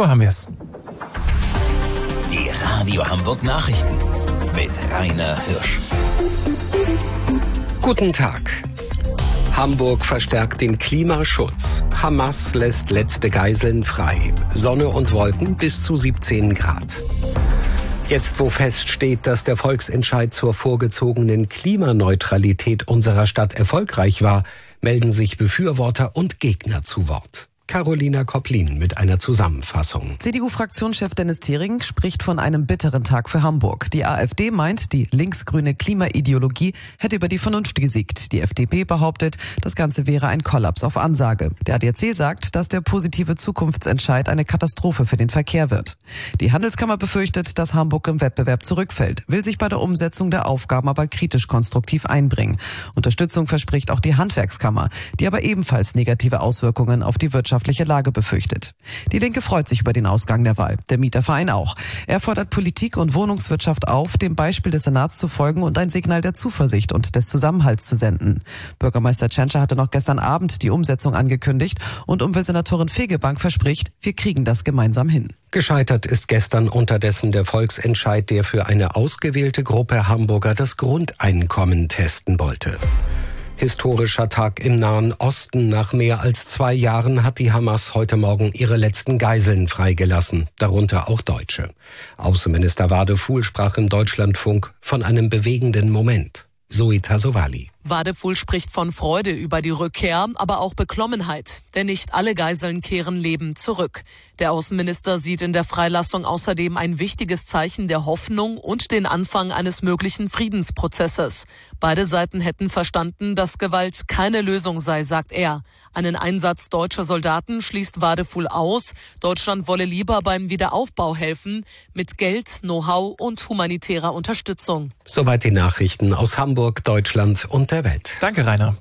Uhr haben wir es. Die Radio Hamburg Nachrichten mit Rainer Hirsch. Guten Tag. Hamburg verstärkt den Klimaschutz. Hamas lässt letzte Geiseln frei. Sonne und Wolken bis zu 17 Grad. Jetzt, wo feststeht, dass der Volksentscheid zur vorgezogenen Klimaneutralität unserer Stadt erfolgreich war, melden sich Befürworter und Gegner zu Wort. Carolina Kopplin mit einer Zusammenfassung. CDU-Fraktionschef Dennis Thering spricht von einem bitteren Tag für Hamburg. Die AfD meint, die linksgrüne Klimaideologie hätte über die Vernunft gesiegt. Die FDP behauptet, das Ganze wäre ein Kollaps auf Ansage. Der ADAC sagt, dass der positive Zukunftsentscheid eine Katastrophe für den Verkehr wird. Die Handelskammer befürchtet, dass Hamburg im Wettbewerb zurückfällt, will sich bei der Umsetzung der Aufgaben aber kritisch konstruktiv einbringen. Unterstützung verspricht auch die Handwerkskammer, die aber ebenfalls negative Auswirkungen auf die wirtschaftliche Lage befürchtet. Die Linke freut sich über den Ausgang der Wahl, der Mieterverein auch. Er fordert Politik und Wohnungswirtschaft auf, dem Beispiel des Senats zu folgen und ein Signal der Zuversicht und des Zusammenhalts zu senden. Bürgermeister Tschentscher hatte noch gestern Abend die Umsetzung angekündigt und Umweltsenatorin Fegebank verspricht, wir kriegen das gemeinsam hin. Gescheitert ist gestern unterdessen der Volksentscheid, der für eine ausgewählte Gruppe Hamburger das Grundeinkommen testen wollte. Historischer Tag im Nahen Osten. Nach mehr als 2 Jahren hat die Hamas heute Morgen ihre letzten Geiseln freigelassen, darunter auch Deutsche. Außenminister Wadefuhl sprach im Deutschlandfunk von einem bewegenden Moment. Zoe Tassovali. Wadefuhl spricht von Freude über die Rückkehr, aber auch Beklommenheit. Denn nicht alle Geiseln kehren lebend zurück. Der Außenminister sieht in der Freilassung außerdem ein wichtiges Zeichen der Hoffnung und den Anfang eines möglichen Friedensprozesses. Beide Seiten hätten verstanden, dass Gewalt keine Lösung sei, sagt er. Einen Einsatz deutscher Soldaten schließt Wadefuhl aus. Deutschland wolle lieber beim Wiederaufbau helfen, mit Geld, Know-how und humanitärer Unterstützung. Soweit die Nachrichten aus Hamburg, Deutschland und der Welt. Danke, Rainer.